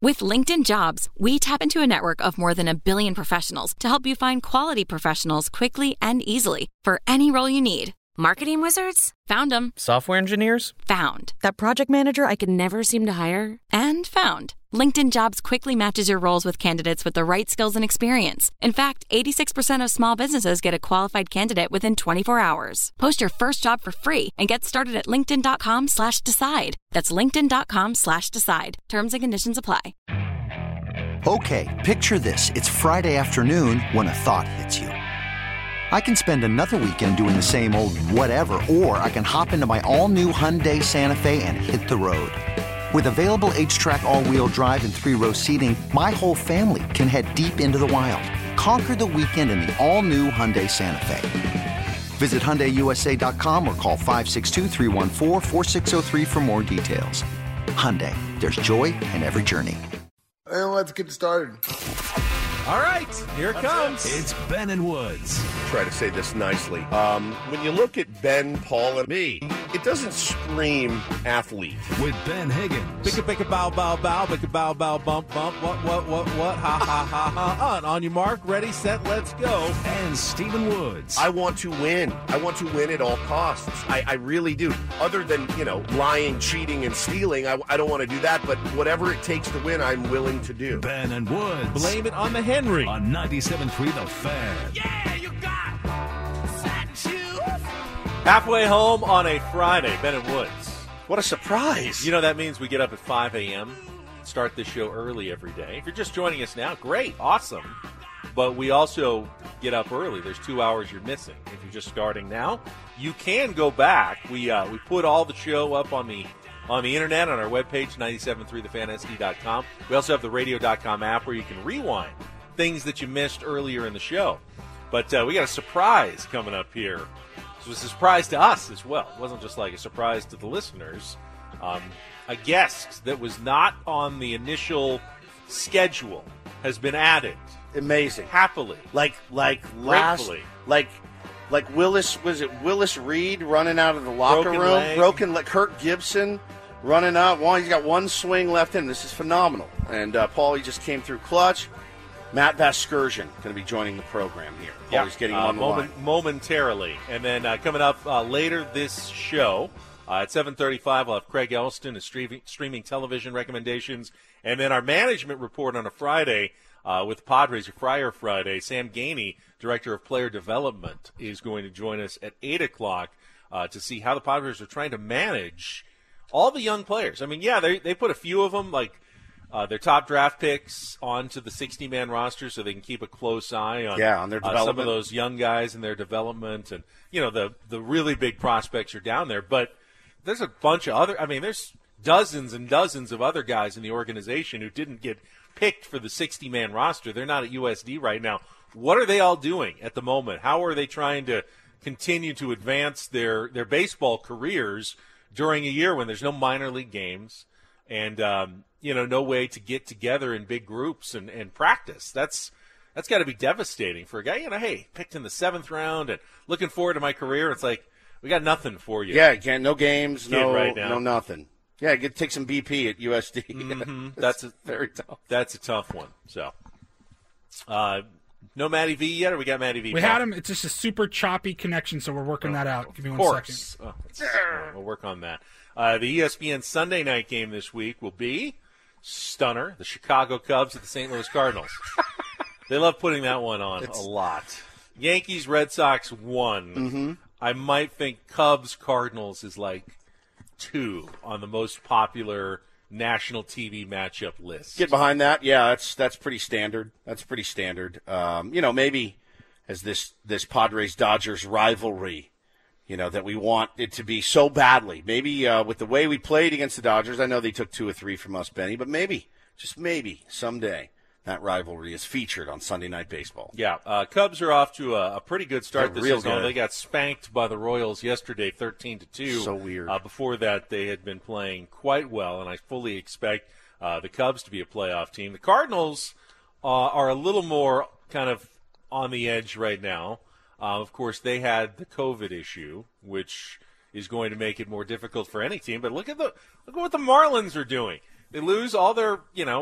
With LinkedIn Jobs, we tap into a network of more than 1 billion professionals to help you find quality professionals quickly and easily for any role you need. Marketing wizards? Found them. Software engineers? Found. That project manager I could never seem to hire? And found. LinkedIn Jobs quickly matches your roles with candidates with the right skills and experience. In fact, 86% of small businesses get a qualified candidate within 24 hours. Post your first job for free and get started at linkedin.com/decide. That's linkedin.com/decide. Terms and conditions apply. Okay, picture this. It's Friday afternoon when a thought hits you. I can spend another weekend doing the same old whatever, or I can hop into my all-new Hyundai Santa Fe and hit the road. With available H-Track all-wheel drive and 3-row seating, my whole family can head deep into the wild. Conquer the weekend in the all-new Hyundai Santa Fe. Visit HyundaiUSA.com or call 562-314-4603 for more details. Hyundai, there's joy in every journey. And let's get started. All right, here it comes. It's Ben and Woods. Try to say this nicely. When you look at Ben, Paul, and me, it doesn't scream athlete. With Ben Higgins. Bicka bow bow bow, bicka bow bow bump bump. What? Ha ha ha ha. On your mark, ready, set, let's go. And Stephen Woods. I want to win. I want to win at all costs. I really do. Other than, lying, cheating, and stealing, I don't want to do that. But whatever it takes to win, I'm willing to do. Ben and Woods. Blame it on the Henry. On 97.3 The Fan. Yeah, you got satin shoes. Halfway home on a Friday, Ben and Woods. What a surprise. That means we get up at 5 a.m., start this show early every day. If you're just joining us now, great, awesome. But we also get up early. There's 2 hours you're missing. If you're just starting now, you can go back. We put all the show up on the internet on our webpage, 973thefansd.com. We also have the radio.com app where you can rewind things that you missed earlier in the show. But we got a surprise coming up here. It was a surprise to us as well. It wasn't just like a surprise to the listeners. A guest that was not on the initial schedule has been added. Amazing. Happily. Like Willis, was it Willis Reed running out of the locker room? Broken leg. Kirk Gibson running up. Well, he's got one swing left in. This is phenomenal. And Paulie just came through clutch. Matt Vasgersian going to be joining the program here. Paulie's getting on the line. Momentarily. And then coming up later this show, at 7:35, we'll have Craig Elston, his streaming television recommendations. And then our management report on a Friday with Padres, your Friar Friday. Sam Gainey, Director of Player Development, is going to join us at 8 o'clock to see how the Padres are trying to manage all the young players. I mean, yeah, they put a few of them, like their top draft picks, onto the 60-man roster so they can keep a close eye on their development. Some of those young guys and their development. And, the really big prospects are down there. But there's a bunch of other – I mean, there's dozens and dozens of other guys in the organization who didn't get picked for the 60-man roster. They're not at USD right now. What are they all doing at the moment? How are they trying to continue to advance their baseball careers during a year when there's no minor league games and, no way to get together in big groups and practice? That's got to be devastating for a guy, hey, picked in the 7th round and looking forward to my career. It's like, we got nothing for you. Yeah, again, no games, right now. No nothing. Yeah, take some BP at USD. Mm-hmm. That's very tough. That's a tough one. So, no Matty V yet, or we got Matty V? We had him. It's just a super choppy connection, so we're working that out. Give me 1 second. We'll work on that. The ESPN Sunday night game this week will be stunner, the Chicago Cubs at the St. Louis Cardinals. They love putting that one on a lot. Yankees, Red Sox, 1. Mm-hmm. I might think Cubs, Cardinals is like 2 on the most popular national TV matchup list. Get behind that. Yeah, that's pretty standard. Maybe as this Padres-Dodgers rivalry, that we want it to be so badly. Maybe with the way we played against the Dodgers, I know they took 2 or 3 from us, Benny, but maybe, just maybe, someday that rivalry is featured on Sunday Night Baseball. Yeah, Cubs are off to a pretty good start this season. Good. They got spanked by the Royals yesterday, 13-2. So weird. Before that, they had been playing quite well, and I fully expect the Cubs to be a playoff team. The Cardinals are a little more kind of on the edge right now. Of course, they had the COVID issue, which is going to make it more difficult for any team. But look at what the Marlins are doing. They lose all their,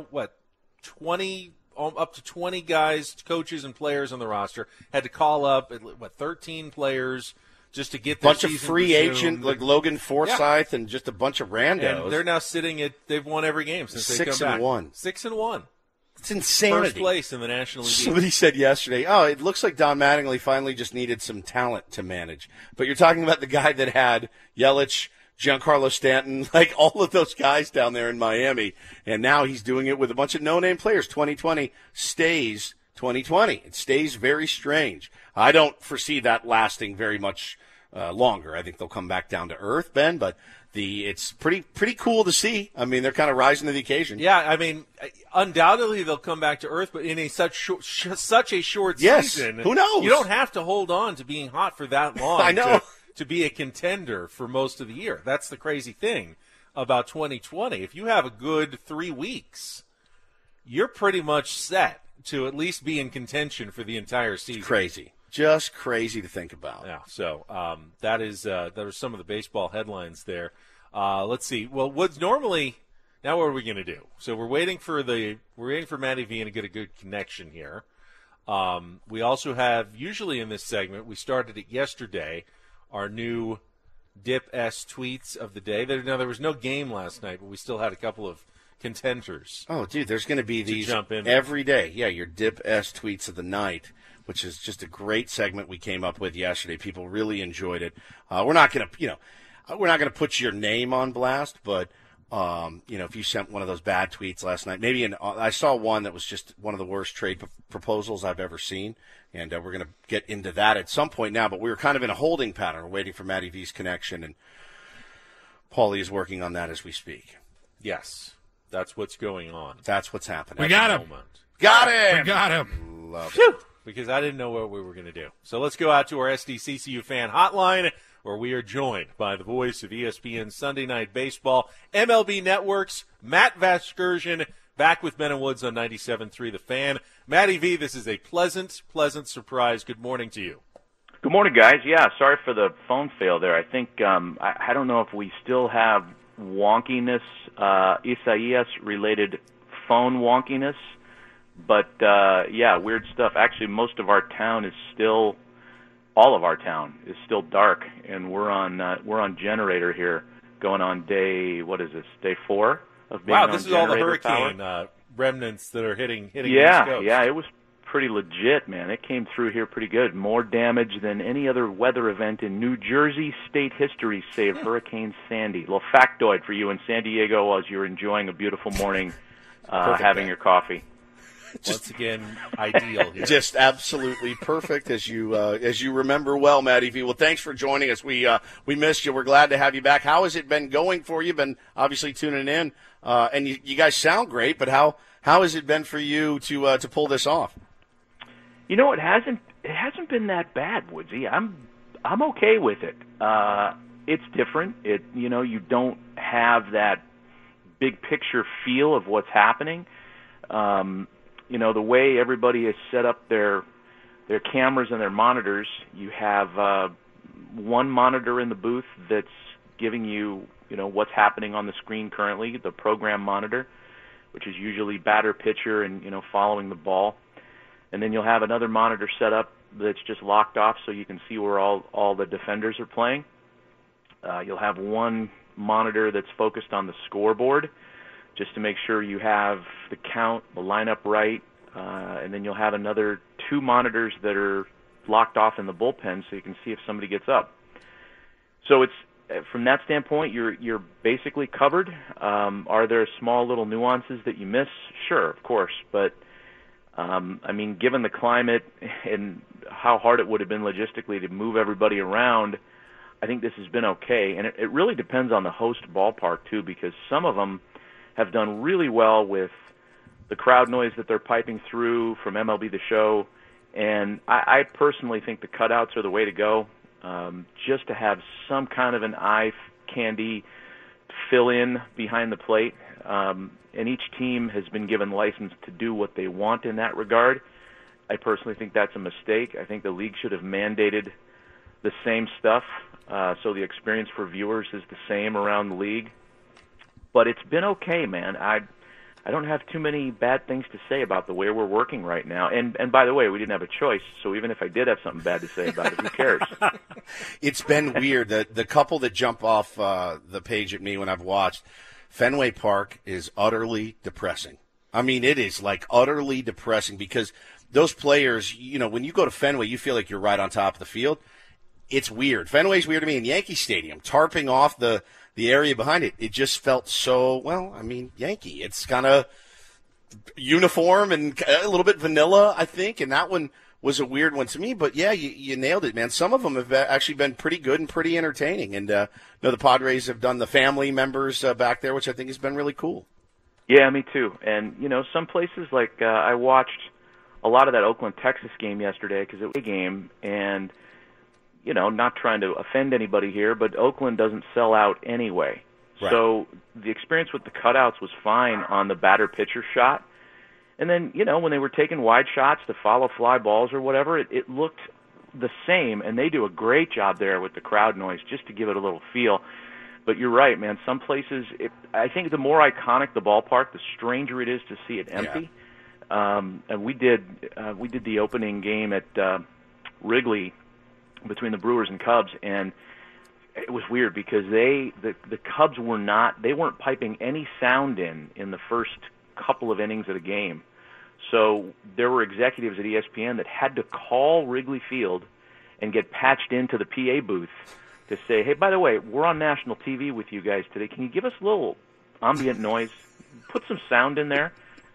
20 up to 20 guys, coaches and players on the roster. Had to call up 13 players just to get their bunch of free agent like Logan Forsythe and just a bunch of randos. And they're now sitting at they've won every game since they come back. 6-1. 6-1. It's insanity. First place in the National League. Somebody said yesterday, it looks like Don Mattingly finally just needed some talent to manage. But you're talking about the guy that had Yelich, Giancarlo Stanton, like all of those guys down there in Miami. And now he's doing it with a bunch of no-name players. 2020 stays 2020. It stays very strange. I don't foresee that lasting very much longer. I think they'll come back down to earth, Ben, but it's pretty cool to see. I mean, they're kind of rising to the occasion. Yeah, I mean, undoubtedly they'll come back to earth, but in such a short yes, season, who knows? You don't have to hold on to being hot for that long. I know. To be a contender for most of the year. That's the crazy thing about 2020. If you have a good 3 weeks, you're pretty much set to at least be in contention for the entire season. Crazy. Just crazy to think about. Yeah, so that are some of the baseball headlines there. Let's see. Well, what's normally now? What are we going to do? So we're waiting for Matty V to get a good connection here. We also have usually in this segment we started it yesterday. Our new Dip S tweets of the day. There was no game last night, but we still had a couple of contenders. Oh, dude, there's going to be these jump in every day. Yeah, your Dip S tweets of the night, which is just a great segment we came up with yesterday. People really enjoyed it. We're not going to put your name on blast, but if you sent one of those bad tweets last night, I saw one that was just one of the worst trade proposals I've ever seen, and we're going to get into that at some point now, but we were kind of in a holding pattern. We're waiting for Matty V's connection, and Paulie is working on that as we speak. Yes, that's what's going on. That's what's happening. We got him. Got him. We got him. Love it. Because I didn't know what we were going to do. So let's go out to our SDCCU fan hotline, where we are joined by the voice of ESPN Sunday Night Baseball, MLB Network's Matt Vasgersian, back with Ben and Woods on 97.3 The Fan. Matty V, this is a pleasant surprise. Good morning to you. Good morning, guys. Yeah, sorry for the phone fail there. I think, I don't know if we still have wonkiness, Isaias-related phone wonkiness, but, weird stuff. Actually, most of our town is still... All of our town is still dark, and we're on generator here, going on day 4 of being on generator. Wow, this is all the hurricane remnants that are hitting the East Coast. Yeah, it was pretty legit, man. It came through here pretty good. More damage than any other weather event in New Jersey state history, save Hurricane Sandy. A little factoid for you in San Diego as you're enjoying a beautiful morning, having your coffee. Once again, ideal here. Just absolutely perfect, as you remember well, Matty V. Well, thanks for joining us. We missed you. We're glad to have you back. How has it been going for you? Been obviously tuning in, and you guys sound great. But how has it been for you to pull this off? You know, it hasn't been that bad, Woodsy. I'm okay with it. It's different. You don't have that big picture feel of what's happening. The way everybody has set up their cameras and their monitors, you have one monitor in the booth that's giving you, what's happening on the screen currently, the program monitor, which is usually batter, pitcher, and, following the ball. And then you'll have another monitor set up that's just locked off so you can see where all the defenders are playing. You'll have one monitor that's focused on the scoreboard, just to make sure you have the count, the lineup right, and then you'll have another 2 monitors that are locked off in the bullpen so you can see if somebody gets up. So it's from that standpoint, you're basically covered. Are there small little nuances that you miss? Sure, of course, but given the climate and how hard it would have been logistically to move everybody around, I think this has been okay. And it really depends on the host ballpark too, because some of them have done really well with the crowd noise that they're piping through from MLB The Show, and I personally think the cutouts are the way to go, just to have some kind of an eye candy fill-in behind the plate, and each team has been given license to do what they want in that regard. I personally think that's a mistake. I think the league should have mandated the same stuff, so the experience for viewers is the same around the league. but it's been okay, man. I don't have too many bad things to say about the way we're working right now. And by the way, we didn't have a choice, so even if I did have something bad to say about it, who cares? It's been weird. The couple that jump off the page at me when I've watched, Fenway Park is utterly depressing. I mean, it is like utterly depressing because those players, when you go to Fenway, you feel like you're right on top of the field. It's weird. Fenway's weird to me in Yankee Stadium, tarping off the area behind it. It just felt so, Yankee. It's kind of uniform and a little bit vanilla, I think, and that one was a weird one to me. But, yeah, you nailed it, man. Some of them have actually been pretty good and pretty entertaining. And the Padres have done the family members back there, which I think has been really cool. Yeah, me too. And, some places like I watched a lot of that Oakland-Texas game yesterday because it was a game, and not trying to offend anybody here, but Oakland doesn't sell out anyway. Right. So the experience with the cutouts was fine on the batter-pitcher shot. And then, when they were taking wide shots to follow fly balls or whatever, it looked the same, and they do a great job there with the crowd noise just to give it a little feel. But you're right, man. Some places, I think the more iconic the ballpark, the stranger it is to see it empty. Yeah. And we did the opening game at Wrigley between the Brewers and Cubs, and it was weird because the Cubs weren't piping any sound in the first couple of innings of the game. So there were executives at ESPN that had to call Wrigley Field and get patched into the PA booth to say, hey, by the way, we're on national TV with you guys today. Can you give us a little ambient noise? Put some sound in there.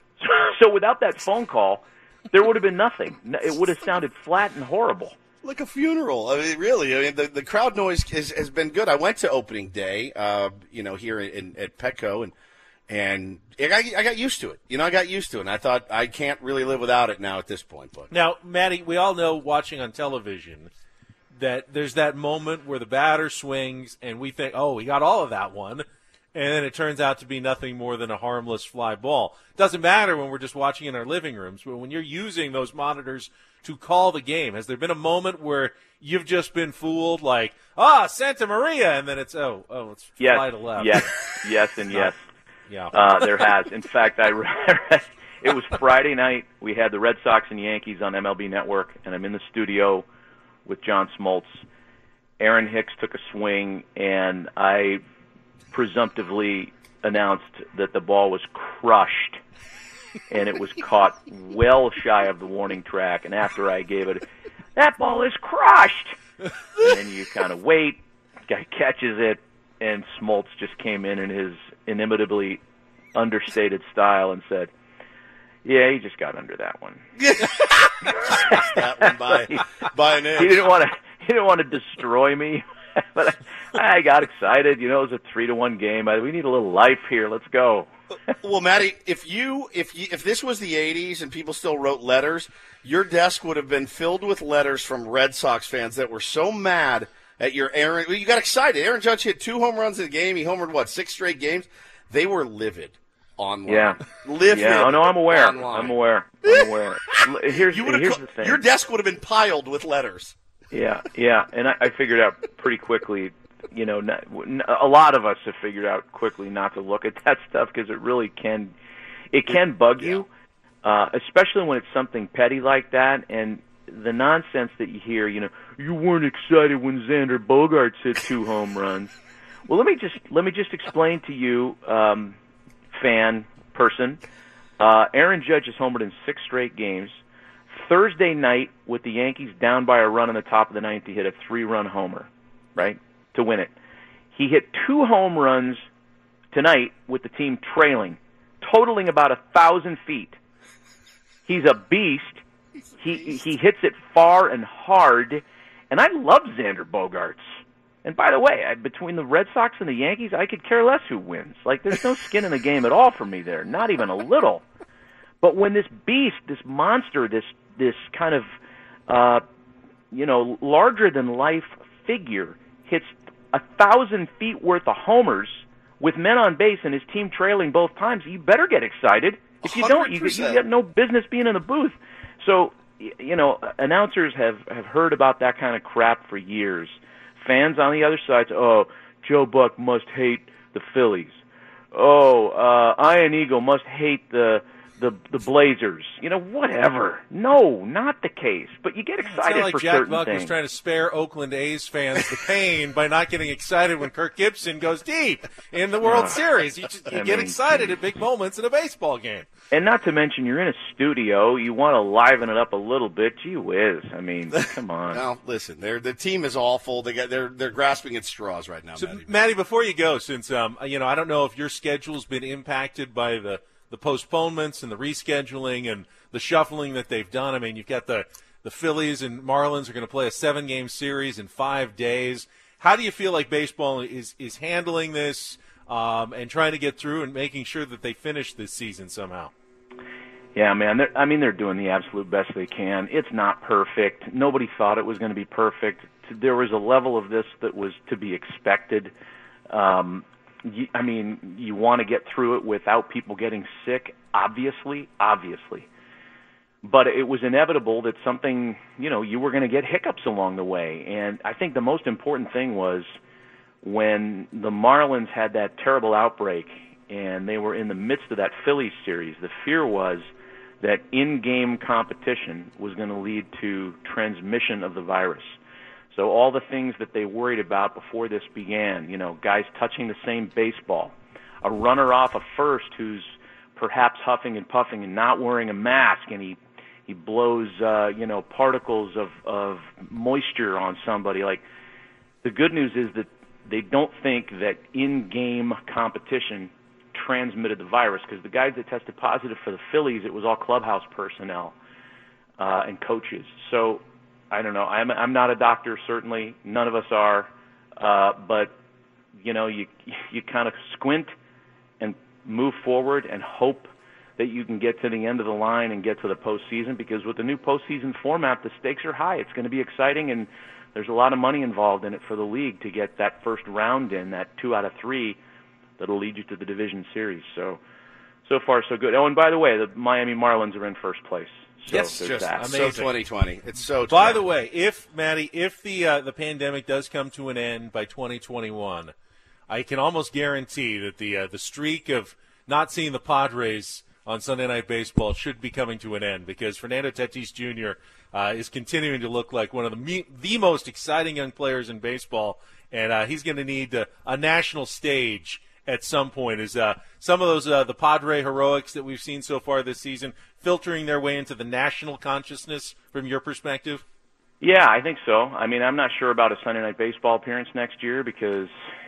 So without that phone call, there would have been nothing. It would have sounded flat and horrible. Like a funeral. I mean, really. I mean, the crowd noise has been good. I went to opening day, here at Petco, and I got used to it. I got used to it, and I thought I can't really live without it now at this point. But now, Matty, we all know watching on television that there's that moment where the batter swings, and we think, oh, he got all of that one, and then it turns out to be nothing more than a harmless fly ball. Doesn't matter when we're just watching in our living rooms, but when you're using those monitors to call the game, has there been a moment where you've just been fooled, like, Santa Maria, and then it's it's fly to left? Yes, and yes. Yeah. There has. In fact, I read it was Friday night. We had the Red Sox and Yankees on MLB Network, and I'm in the studio with John Smoltz. Aaron Hicks took a swing, and I presumptively announced that the ball was crushed, and it was caught well shy of the warning track. And after I gave it, that ball is crushed. And then you kind of wait, guy catches it, and Smoltz just came in his inimitably understated style and said, yeah, he just got under that one. That one by an inch. He didn't want to destroy me, but I got excited. It was a 3-1 game. We need a little life here. Let's go. Well, Matty, if this was the 80s and people still wrote letters, your desk would have been filled with letters from Red Sox fans that were so mad at your Aaron. You got excited. Aaron Judge hit 2 home runs in the game. He homered 6 straight games. They were livid online. Yeah. Livid. Yeah. Oh no, I'm aware. Online. I'm aware. Here's the thing. Your desk would have been piled with letters. Yeah. And I figured out pretty quickly. A lot of us have figured out quickly not to look at that stuff because it really can bug you, especially when it's something petty like that. And the nonsense that you hear, you weren't excited when Xander Bogaerts hit 2 home runs. Well, let me just explain to you, fan person. Aaron Judge has homered in 6 straight games. Thursday night, with the Yankees down by a run in the top of the 9th, he hit a 3-run homer, right, to win it. He hit 2 home runs tonight with the team trailing, totaling about 1,000 feet. He's a beast. He hits it far and hard, and I love Xander Bogaerts. And by the way, between the Red Sox and the Yankees, I could care less who wins. Like, there's no skin in the game at all for me there, not even a little. But when this beast, this monster, this kind of, larger-than-life figure hits 1,000 feet worth of homers with men on base and his team trailing both times, you better get excited. If you don't, you got no business being in the booth. So, announcers have heard about that kind of crap for years. Fans on the other side say, Joe Buck must hate the Phillies. Ian Eagle must hate the Blazers. Whatever. No, not the case. But you get excited like for Jack certain Buck things. was trying to spare Oakland A's fans the pain by not getting excited when Kirk Gibson goes deep in the World Series. You get excited at big moments in a baseball game. And not to mention, you're in a studio. You want to liven it up a little bit. Gee whiz. I mean, come on. Now, listen, the team is awful. They're grasping at straws right now, So, Matty, before you go, since I don't know if your schedule's been impacted by the postponements and the rescheduling and the shuffling that they've done. I mean, you've got the Phillies and Marlins are going to play a 7-game series in 5 days. How do you feel like baseball is handling this and trying to get through and making sure that they finish this season somehow? Yeah, man. They're doing the absolute best they can. It's not perfect. Nobody thought it was going to be perfect. There was a level of this that was to be expected. You want to get through it without people getting sick, obviously. But it was inevitable that something, you were going to get hiccups along the way. And I think the most important thing was when the Marlins had that terrible outbreak and they were in the midst of that Phillies series, the fear was that in-game competition was going to lead to transmission of the virus. So all the things that they worried about before this began, guys touching the same baseball, a runner off a first who's perhaps huffing and puffing and not wearing a mask, and he blows particles of moisture on somebody. Like, the good news is that they don't think that in-game competition transmitted the virus, because the guys that tested positive for the Phillies, it was all clubhouse personnel and coaches. So I don't know. I'm not a doctor, certainly. None of us are. But, you kind of squint and move forward and hope that you can get to the end of the line and get to the postseason, because with the new postseason format, the stakes are high. It's going to be exciting, and there's a lot of money involved in it for the league to get that first round in, that 2 out of 3 that'll lead you to the division series. So far, so good. Oh, and by the way, the Miami Marlins are in first place. So yes, just that. So 2020. It's so. By the way, if the pandemic does come to an end by 2021, I can almost guarantee that the streak of not seeing the Padres on Sunday Night Baseball should be coming to an end, because Fernando Tatis Jr. Is continuing to look like one of the most exciting young players in baseball, and he's going to need a national stage at some point. Is some of those the Padre heroics that we've seen so far this season filtering their way into the national consciousness from your perspective? Yeah, I think so. I mean, I'm not sure about a Sunday Night Baseball appearance next year, because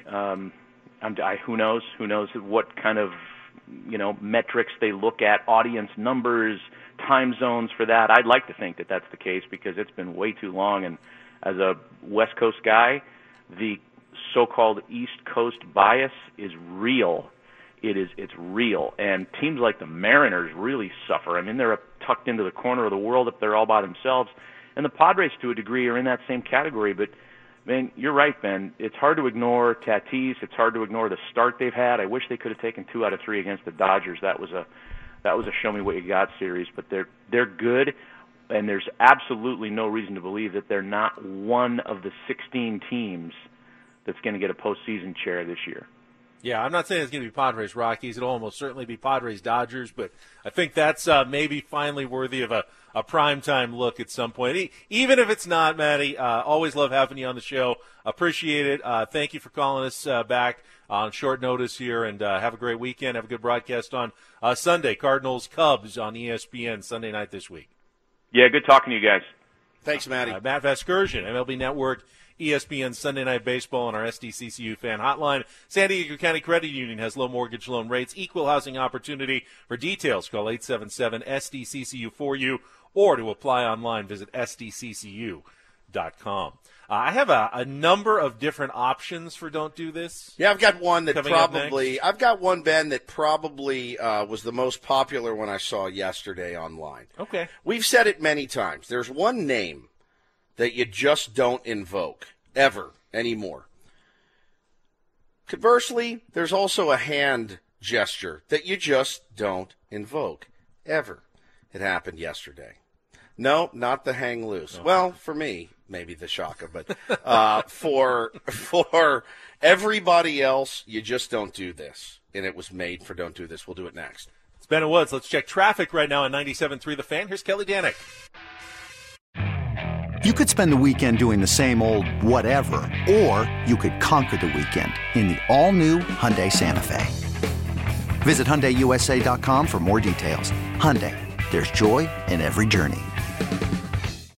who knows what kind of metrics they look at, audience numbers, time zones for that. I'd like to think that that's the case, because it's been way too long. And as a West Coast guy, the so-called East Coast bias is real. It's real. And teams like the Mariners really suffer. I mean, they're tucked into the corner of the world up there all by themselves. And the Padres, to a degree, are in that same category. But, man, you're right, Ben. It's hard to ignore Tatis. It's hard to ignore the start they've had. I wish they could have taken 2 out of 3 against the Dodgers. That was a show-me-what-you-got series. But they're good, and there's absolutely no reason to believe that they're not one of the 16 teams that's going to get a postseason chair this year. Yeah, I'm not saying it's going to be Padres-Rockies. It'll almost certainly be Padres-Dodgers, but I think that's maybe finally worthy of a primetime look at some point. Even if it's not, Matty, always love having you on the show. Appreciate it. Thank you for calling us back on short notice here, and have a great weekend. Have a good broadcast on Sunday. Cardinals-Cubs on ESPN Sunday night this week. Yeah, good talking to you guys. Thanks, Matty. Matt Vasgersian, MLB Network, ESPN Sunday Night Baseball on our SDCCU fan hotline. San Diego County Credit Union has low mortgage loan rates, equal housing opportunity. For details, call 877-SDCCU-4U, or to apply online, visit sdccu.com. I have a number of different options for Don't Do This. Yeah, I've got one that I've got one, Ben, that probably was the most popular one I saw yesterday online. Okay. We've said it many times. There's one name that you just don't invoke, ever, anymore. Conversely, there's also a hand gesture that you just don't invoke, ever. It happened yesterday. No, not the hang loose. Okay. Well, for me, maybe the shaka, but for everybody else, you just don't do this. and it was made for Don't Do This. We'll do it next. It's Ben and Woods. Let's check traffic right now on 97.3 The Fan. Here's Kelly Danick. You could spend the weekend doing the same old whatever, or you could conquer the weekend in the all-new Hyundai Santa Fe. Visit HyundaiUSA.com for more details. Hyundai, there's joy in every journey.